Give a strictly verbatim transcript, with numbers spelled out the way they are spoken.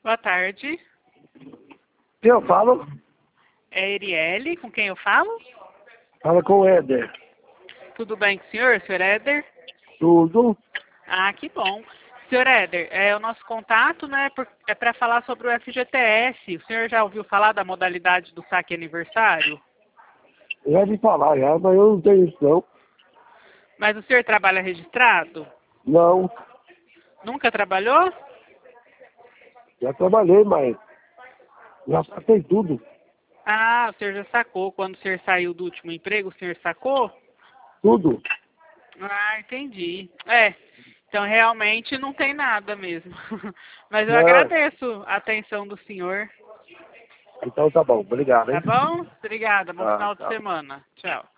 Boa tarde. Quem eu falo? É Erielle, com quem eu falo? Fala com o Éder. Tudo bem com o senhor, senhor Éder? Tudo? Ah, que bom. Senhor Éder, é, o nosso contato, né, por- é para falar sobre o F G T S. O senhor já ouviu falar da modalidade do saque aniversário? Já vi falar, já, mas eu não tenho isso não. Mas o senhor trabalha registrado? Não, Nunca trabalhou? já trabalhei, mas já saquei tudo. Ah, o senhor já sacou. Quando o senhor saiu do último emprego, o senhor sacou? Tudo. Ah, entendi. É, então realmente não tem nada mesmo. Mas eu Não. agradeço a atenção do senhor. Então tá bom, obrigado, Tá hein? bom? Obrigada. Bom Tá, final de tchau. semana. Tchau.